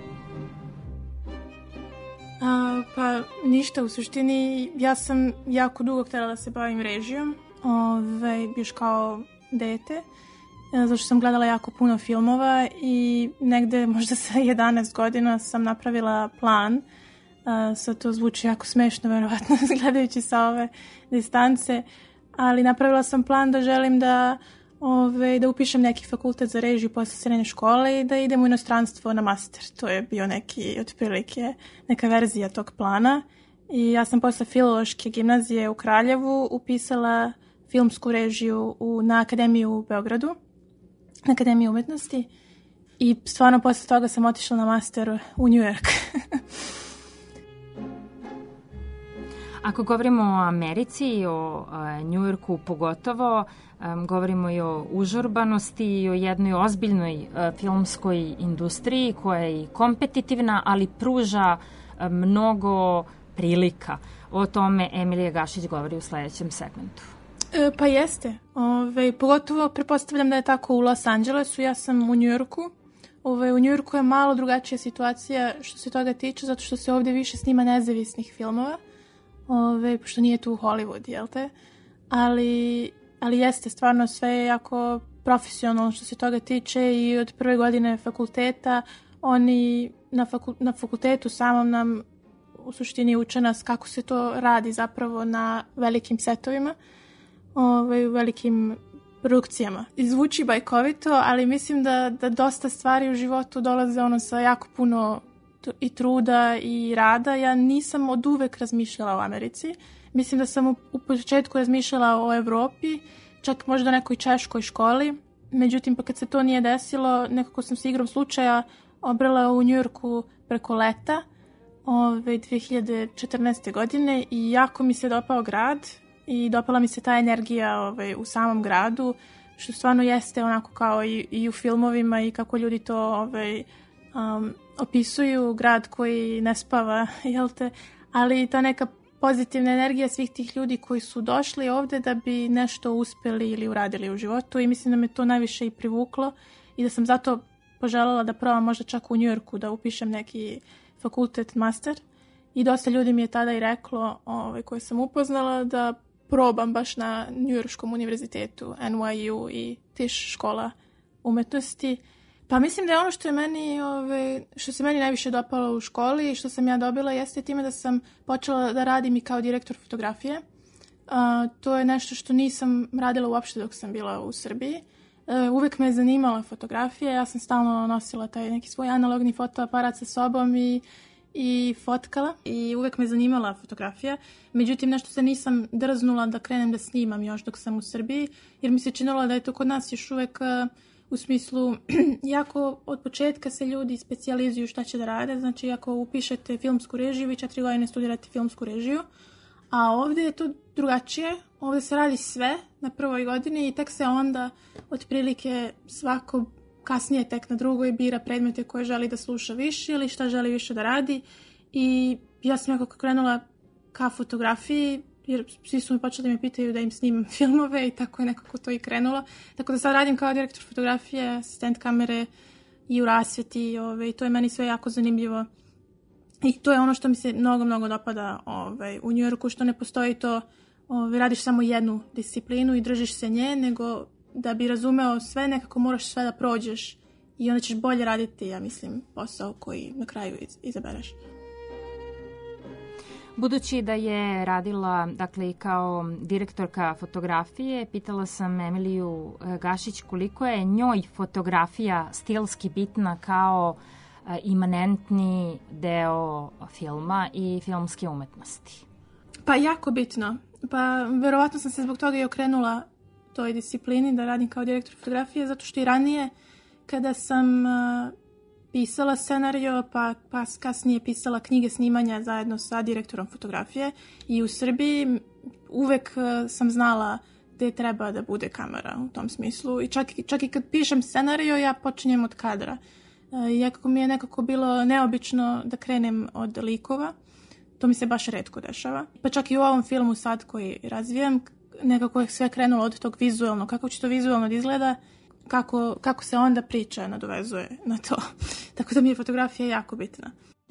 Pa ništa, u suštini ja sam jako dugo htjela da se bavim režijom, još kao dete. Zato što sam gledala jako puno filmova i negde možda sa 11 godina sam napravila plan. Sad to zvuči jako smešno, verovatno, gledajući sa ove distance, ali napravila sam plan da želim da upišem neki fakultet za režiju posle srednje škole i da idem u inostranstvo na master. To je bio neki, otprilike, neka verzija tog plana I ja sam posle Filološke gimnazije u Kraljevu upisala filmsku režiju na Akademiju u Beogradu, na Akademiju umetnosti. I stvarno posle toga sam otišla na master u New York.
Ako govorimo o Americi i o New Yorku pogotovo, govorimo i o užurbanosti i o jednoj ozbiljnoj filmskoj industriji koja je i kompetitivna, ali pruža mnogo prilika. O tome Emilija Gašić govori u sledećem segmentu.
Pa jeste. Pogotovo pretpostavljam da je tako u Los Angelesu. Ja sam u New Yorku. U New Yorku je malo drugačija situacija što se toga tiče, zato što se ovdje više snima nezavisnih filmova, pošto nije tu Hollywood, jel te? Ali jeste, stvarno sve je jako profesionalno što se toga tiče i od prve godine fakulteta oni na fakultetu samom nam u suštini uče nas kako se to radi zapravo na velikim setovima, u velikim produkcijama. Zvuči bajkovito, ali mislim da dosta stvari u životu dolaze sa jako puno i truda i rada. Ja nisam od uvek razmišljala o Americi. Mislim da sam u početku razmišljala o Evropi, čak možda o nekoj češkoj školi. Međutim, pa kad se to nije desilo, nekako sam se igrom slučaja obrala u Njujorku preko leta 2014. godine i jako mi se dopao grad i dopala mi se ta energija u samom gradu, što stvarno jeste onako kao i u filmovima i kako ljudi to opisuju, grad koji ne spava, jel te? Ali ta neka pozitivna energija svih tih ljudi koji su došli ovde da bi nešto uspeli ili uradili u životu i mislim da me to najviše i privuklo i da sam zato poželjela da probam možda čak u Njujorku da upišem neki fakultet master i dosta ljudi mi je tada i reklo koje sam upoznala da probam baš na Njujorškom univerzitetu, NYU i Tisch škola umetnosti. Pa mislim da je ono što je meni, što se meni najviše dopalo u školi i što sam ja dobila jeste time da sam počela da radim i kao direktor fotografije. To je nešto što nisam radila uopšte dok sam bila u Srbiji. Uvek me je zanimala fotografija, ja sam stalno nosila taj neki svoj analogni fotoaparat sa sobom i fotkala i uvek me zanimala fotografija. Međutim, nešto se nisam drznula da krenem da snimam još dok sam u Srbiji, jer mi se činilo da je to kod nas još uvek u smislu, jako od početka se ljudi specijalizuju šta će da rade, znači ako upišete filmsku režiju, vi 4 godine studirate filmsku režiju, a ovdje je to drugačije, ovdje se radi sve na prvoj godini i tek se onda otprilike svako kasnije tek na drugoj bira predmete koje želi da sluša više ili šta želi više da radi i ja sam nekako krenula ka fotografiji, jer svi su mi počeli da me pitaju da im snimam filmove i tako je nekako to i krenulo. Tako da sad radim kao direktor fotografije, asistent kamere i u rasvjeti i to je meni sve jako zanimljivo. I to je ono što mi se mnogo, mnogo dopada u New Yorku, što ne postoji to, radiš samo jednu disciplinu i držiš se nje, nego da bi razumeo sve, nekako moraš sve da prođeš i onda ćeš bolje raditi, ja mislim, posao koji na kraju izabereš.
Budući da je radila, dakle, i kao direktorka fotografije, pitala sam Emiliju Gašić koliko je njoj fotografija stilski bitna kao imanentni deo filma i filmske umetnosti.
Pa jako bitno. Pa verovatno sam se zbog toga i okrenula toj disciplini da radim kao direktor fotografije, zato što i ranije kada sam pisala scenario, pa kasnije pisala knjige snimanja zajedno sa direktorom fotografije i u Srbiji uvek sam znala gde treba da bude kamera u tom smislu i čak i kad pišem scenario ja počinjem od kadra. Iako mi je nekako bilo neobično da krenem od likova, to mi se baš retko dešava. Pa čak i u ovom filmu sad koji razvijam, nekako je sve krenulo od tog vizualno, kako će to vizualno da izgleda, kako se onda priča nadovezuje na to. Tako da mi je fotografija jako bitna.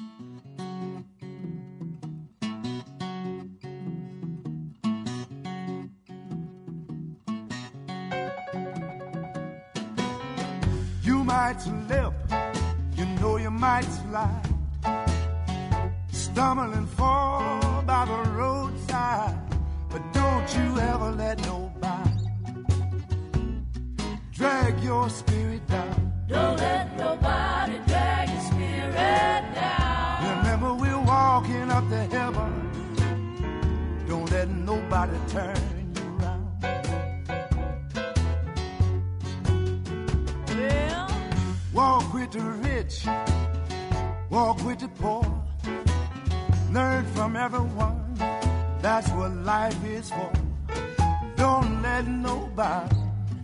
You might slip, you know you might slide, stumble and fall by the roadside, but don't you ever let nobody drag your spirit down.
Don't let nobody drag your spirit down.
Remember we're walking up to heaven the rich, walk with the poor, learn from everyone. That's what life is for. Don't let nobody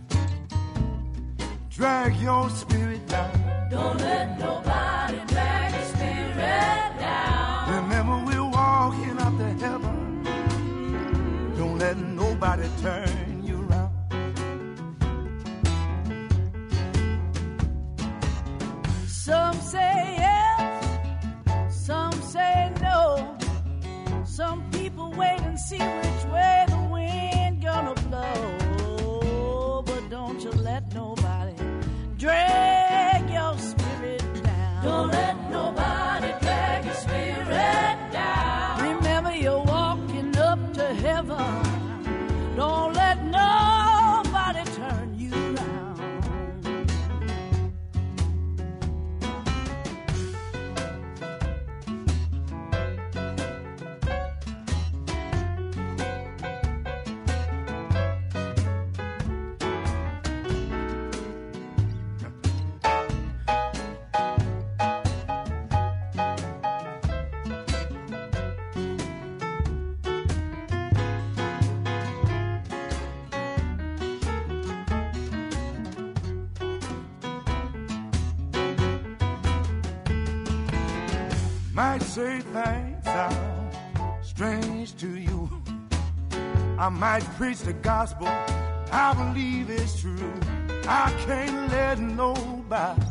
drag your spirit down.
Don't let nobody drag your spirit down.
Remember, we're walking up to heaven. Don't let nobody turn you around.
Some say yes, some say no. Some people wait and see which way the wind gonna blow. But don't you let nobody drag your spirit down. Don't let nobody drag your spirit down. Remember, you're walking up to heaven. Don't let nobody turn you around.
Might say things sound strange to you. I might preach the gospel, I believe it's true. I can't let nobody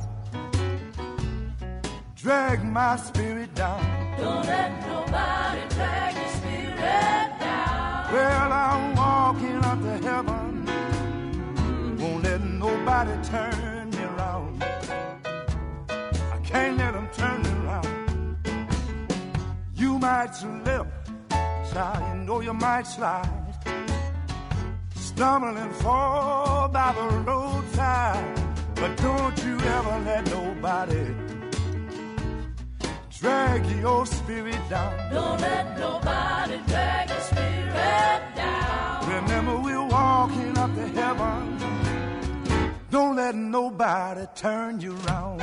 drag my spirit down.
Don't let nobody drag your spirit down.
Well, I'm walking up to heaven. Won't let nobody turn me around. I can't let them turn me around. You might slip, child, you know you might slide. Stumble and fall by the roadside. But don't you ever let nobody drag your spirit down.
Don't let nobody drag your spirit down.
Remember, we're walking up to heaven. Don't let nobody turn you around.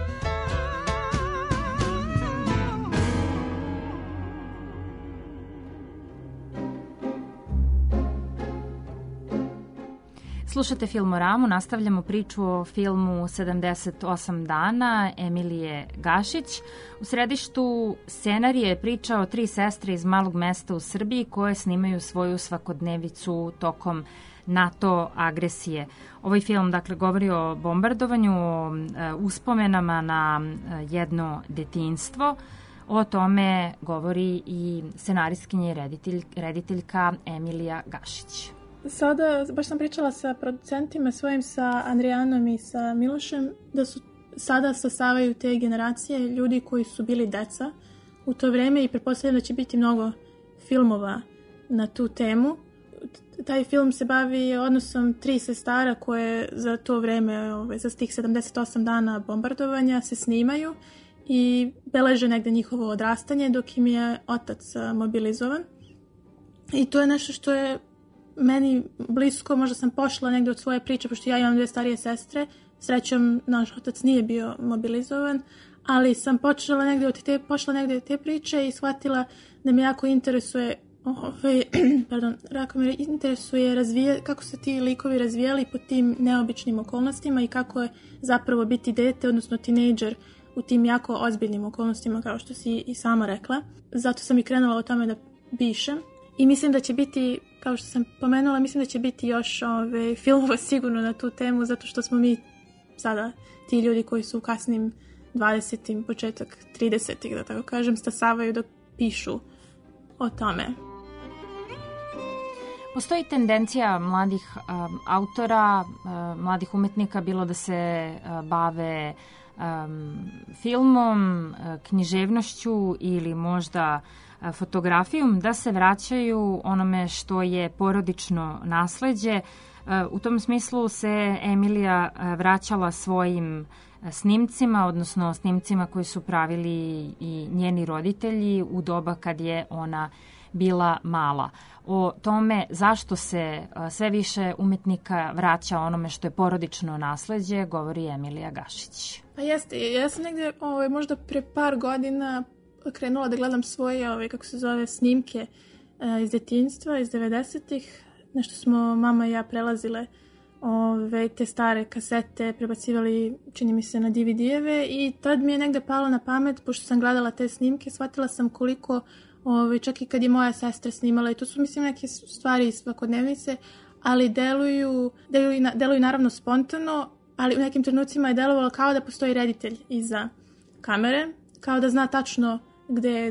Slušate Filmoramu, nastavljamo priču o filmu 78 dana Emilije Gašić. U središtu scenarija je priča o 3 sestre iz malog mesta u Srbiji koje snimaju svoju svakodnevicu tokom NATO agresije. Ovaj film, dakle, govori o bombardovanju, o uspomenama na jedno detinjstvo. O tome govori i scenaristkinja i rediteljka Emilija Gašić.
Sada, baš sam pričala sa producentima svojim, sa Andrijanom i sa Milošem, da su sada stasavaju te generacije ljudi koji su bili deca u to vreme i pretpostavljam da će biti mnogo filmova na tu temu. Taj film se bavi odnosom 3 sestara koje za to vreme, za tih 78 dana bombardovanja se snimaju i beleže negde njihovo odrastanje dok im je otac mobilizovan. I to je nešto što je meni blisko, možda sam pošla negde od svoje priče, pošto ja imam 2 starije sestre. Srećom, naš otac nije bio mobilizovan, ali sam pošla negde od te priče i shvatila da me jako interesuje kako se ti likovi razvijali pod tim neobičnim okolnostima i kako je zapravo biti dete, odnosno tinejdžer u tim jako ozbiljnim okolnostima, kao što si i sama rekla. Zato sam i krenula o tome da pišem. I mislim da će biti, kao što sam pomenula, mislim da će biti još filmova sigurno na tu temu, zato što smo mi sada ti ljudi koji su u kasnim 20. početak 30. da tako kažem, stasavaju da pišu o tome.
Postoji tendencija mladih autora, mladih umetnika, bilo da se bave filmom, književnošću ili možda fotografijom, da se vraćaju onome što je porodično nasleđe. U tom smislu se Emilija vraćala svojim snimcima, odnosno snimcima koji su pravili i njeni roditelji u doba kad je ona bila mala. O tome zašto se sve više umetnika vraća onome što je porodično nasleđe, govori Emilija Gašić.
Pa jeste, ja sam negde možda pre par godina krenula da gledam svoje, kako se zove, snimke iz detinjstva, iz 90-ih. Nešto smo mama i ja prelazile te stare kasete, prebacivali, čini mi se, na DVD-eve i tad mi je negde palo na pamet, pošto sam gledala te snimke, shvatila sam koliko, čak i kad je moja sestra snimala, i to su, mislim, neke stvari iz svakodnevnice, ali deluju naravno spontano, ali u nekim trenucima je delovalo kao da postoji reditelj iza kamere, kao da zna tačno gde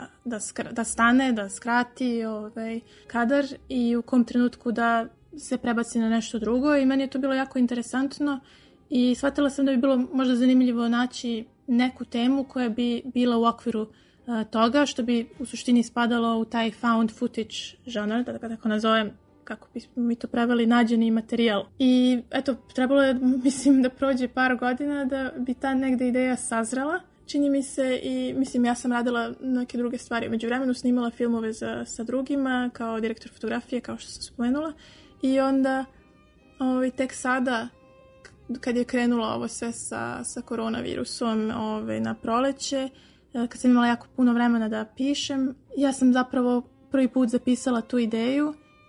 da stane, da skrati kadar i u kom trenutku da se prebaci na nešto drugo i meni je to bilo jako interesantno i shvatila sam da bi bilo možda zanimljivo naći neku temu koja bi bila u okviru toga, što bi u suštini spadalo u taj found footage žanr, da ga tako nazovem, kako bismo mi to preveli, nađeni materijal. I eto, trebalo je, mislim, da prođe par godina da bi ta negde ideja sazrela, čini mi se, i mislim, ja sam radila neke druge stvari. Među vremenu snimala filmove sa drugima, kao direktor fotografije, kao što sam spomenula. I onda, tek sada, kad je krenulo ovo sve sa koronavirusom na proleće, kad sam imala jako puno vremena da pišem, ja sam zapravo prvi put zapisala tu ideju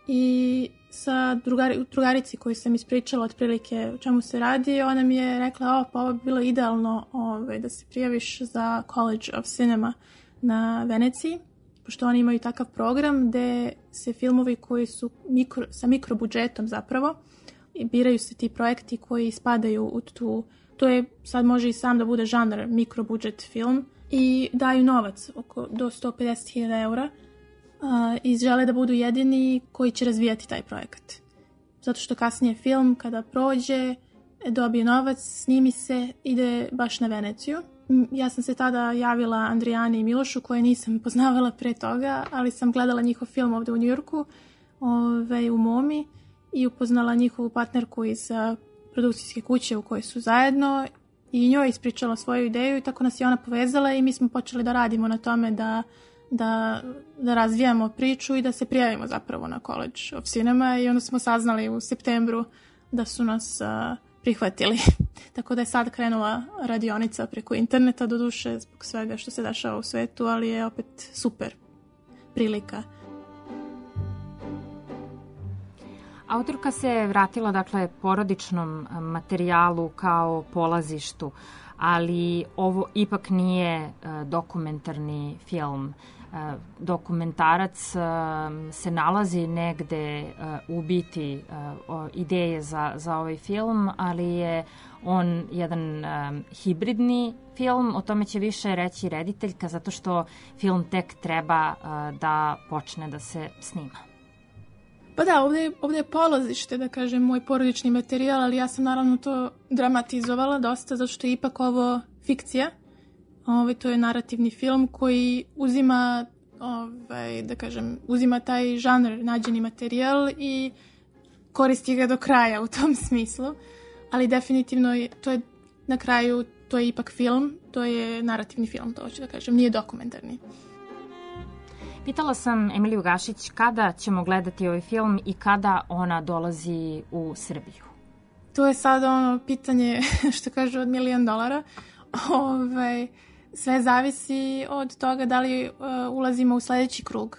i sa drugarici koju sam ispričala otprilike o čemu se radi, ona mi je rekla, pa ovo bi bilo idealno da se prijaviš za College of Cinema na Veneciji, pošto oni imaju takav program gde se filmovi koji su sa mikrobudžetom zapravo, i biraju se ti projekti koji spadaju u to je, sad može i sam da bude žanr mikrobudžet film, i daju novac do 150.000 eura i žele da budu jedini koji će razvijati taj projekat. Zato što kasnije film, kada prođe, dobije novac, snimi se, ide baš na Veneciju. Ja sam se tada javila Andrijani i Milošu, koje nisam poznavala pre toga, ali sam gledala njihov film ovde u Njujorku, u Momi, i upoznala njihovu partnerku iz produkcijske kuće u kojoj su zajedno i njoj ispričala svoju ideju i tako nas je ona povezala i mi smo počeli da radimo na tome da razvijamo priču i da se prijavimo zapravo na College of Cinema i onda smo saznali u septembru da su nas prihvatili. Tako da je sad krenula radionica preko interneta, doduše zbog svega što se dešava u svetu, ali je opet super prilika.
Autorka se vratila, dakle, porodičnom materijalu kao polazištu, ali ovo ipak nije dokumentarni film. Dokumentarac se nalazi negde u biti ideje za ovaj film, ali je on jedan hibridni film. O tome će više reći rediteljka, zato što film tek treba da počne da se snima.
Pa da, ovdje je polazište, da kažem, moj porodični materijal, ali ja sam naravno to dramatizovala dosta, zato što je ipak ovo fikcija. To je narativni film koji uzima, uzima taj žanr, nađeni materijal i koristi ga do kraja u tom smislu. Ali definitivno to je na kraju, to je ipak film, to je narativni film, to hoću da kažem, nije dokumentarni.
Pitala sam Emiliju Gašić kada ćemo gledati ovaj film i kada ona dolazi u Srbiju.
To je sad pitanje, što kažu, od $1.000.000. Sve zavisi od toga da li ulazimo u sledeći krug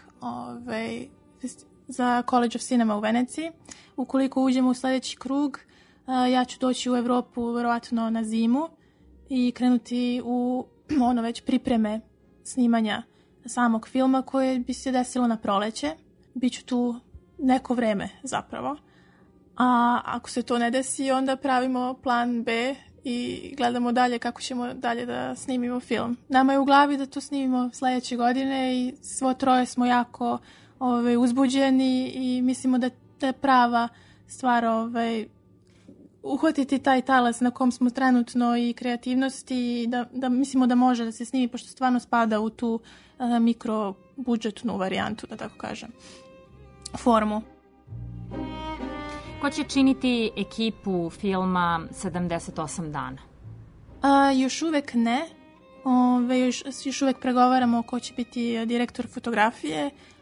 za College of Cinema u Veneciji. Ukoliko uđemo u sledeći krug, ja ću doći u Evropu verovatno na zimu i krenuti u već pripreme snimanja samog filma koje bi se desilo na proleće. Biću tu neko vreme zapravo. A ako se to ne desi, onda pravimo plan B i gledamo dalje kako ćemo dalje da snimimo film. Nama je u glavi da to snimimo sledeće godine i svo troje smo jako uzbuđeni i mislimo da je prava stvar uhvatiti taj talas na kom smo trenutno i kreativnosti i da mislimo da može da se snimi, pošto stvarno spada u tu mikrobudžetnu varijantu, da tako kažem, formu.
Ko će činiti ekipu filma 78 dana?
Još uvek ne. Još uvek pregovaramo ko će biti direktor fotografije.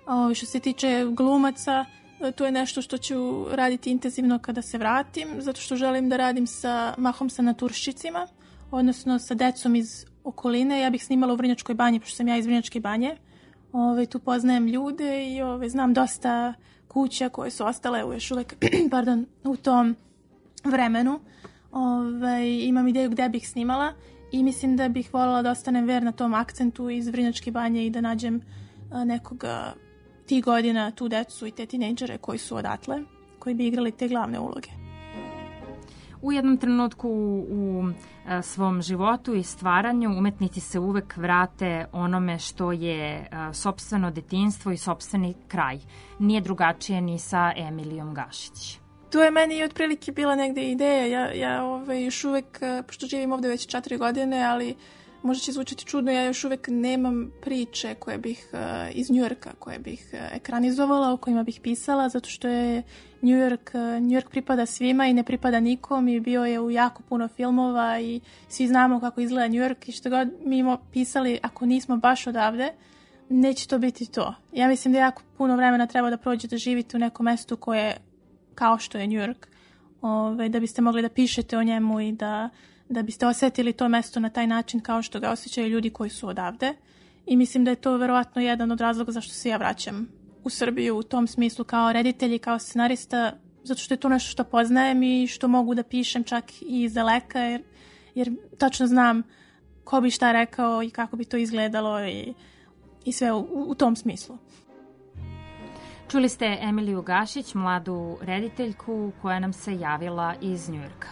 Što se tiče glumaca, to je nešto što ću raditi intenzivno kada se vratim, zato što želim da radim mahom sa naturščicima, odnosno sa decom iz okoline. Ja bih snimala u Vrnjačkoj banji, pošto sam ja iz Vrnjačke banje. Tu poznajem ljude i znam dosta kuća koje su ostale još uvek u tom vremenu. Imam ideju gde bih snimala i mislim da bih voljela da ostanem verna tom akcentu iz Vrnjačke banje i da nađem nekoga tih godina, tu decu i te tinejdžere koji su odatle, koji bi igrali te glavne uloge.
U jednom trenutku u svom životu i stvaranju umetnici se uvek vrate onome što je sopstveno detinjstvo i sopstveni kraj. Nije drugačije ni sa Emilijom Gašić.
Tu je meni otprilike bila negde ideja. Ja još uvek, pošto živim ovde već 4 godine, ali možda će zvučati čudno, ja još uvek nemam priče koje bih iz Njujorka, koje bih ekranizovala, o kojima bih pisala, zato što je Njujork pripada svima i ne pripada nikom i bio je u jako puno filmova i svi znamo kako izgleda Njujork i što god mi pisali, ako nismo baš odavde, neće to biti to. Ja mislim da jako puno vremena treba da prođe da živite u nekom mestu koje kao što je Njujork, da biste mogli da pišete o njemu i da biste osetili to mesto na taj način kao što ga osjećaju ljudi koji su odavde. I mislim da je to verovatno jedan od razloga zašto se ja vraćam u Srbiju u tom smislu kao reditelj i kao scenarista, zato što je to nešto što poznajem i što mogu da pišem čak i iz daleka, jer tačno znam ko bi šta rekao i kako bi to izgledalo i sve u tom smislu.
Čuli ste Emiliju Gašić, mladu rediteljku koja nam se javila iz Njujorka.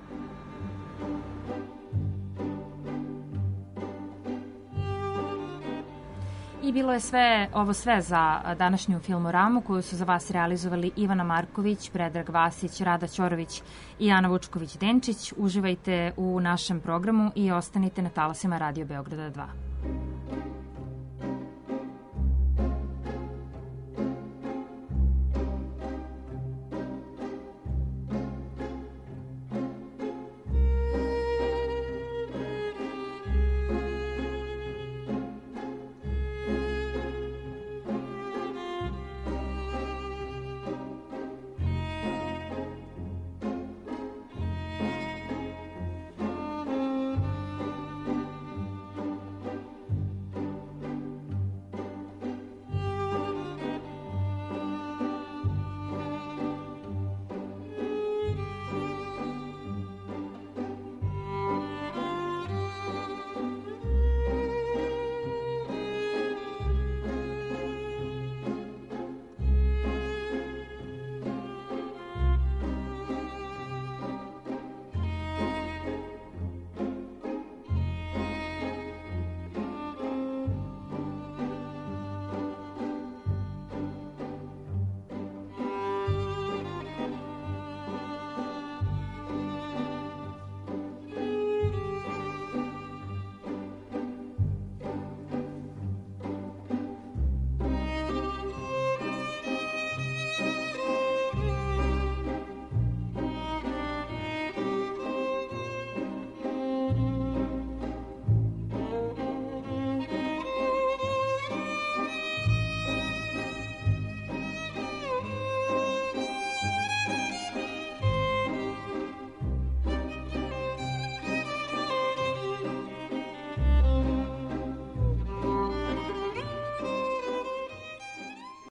I bilo je ovo sve za današnju Filmoramu koju su za vas realizovali Ivana Marković, Predrag Vasić, Rada Ćorović i Ana Vučković-Denčić. Uživajte u našem programu i ostanite na talasima Radio Beograda 2.